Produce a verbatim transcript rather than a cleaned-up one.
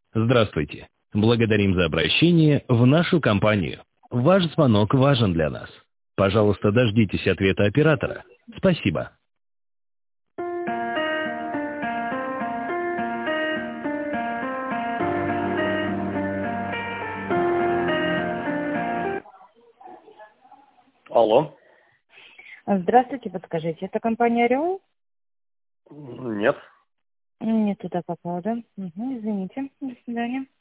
Здравствуйте. Благодарим за обращение в нашу компанию. Ваш звонок важен для нас. Пожалуйста, дождитесь ответа оператора. Спасибо. Алло. Здравствуйте, подскажите, это компания «Орел»? Нет. Не туда попал, да? Угу, извините. До свидания.